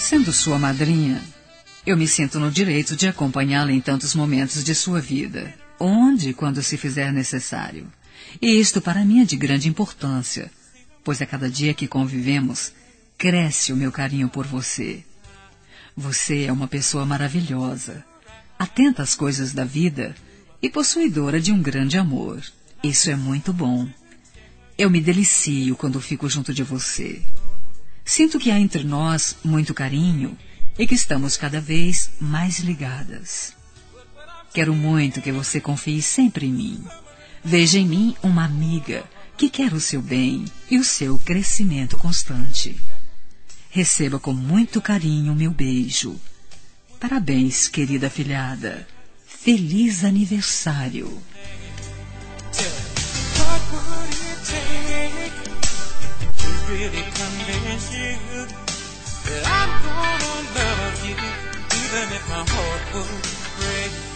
Sendo sua madrinha, eu me sinto no direito de acompanhá-la em tantos momentos de sua vida, onde e quando se fizer necessário. E isto para mim é de grande importância, pois a cada dia que convivemos, cresce o meu carinho por você. Você é uma pessoa maravilhosa, atenta às coisas da vida e possuidora de um grande amor. Isso é muito bom. Eu me delicio quando fico junto de você. Sinto que há entre nós muito carinho e que estamos cada vez mais ligadas. Quero muito que você confie sempre em mim. Veja em mim uma amiga que quer o seu bem e o seu crescimento constante. Receba com muito carinho o meu beijo. Parabéns, querida afilhada. Feliz aniversário. What would it take to really convince you that I'm gonna love you, even if my heart would break?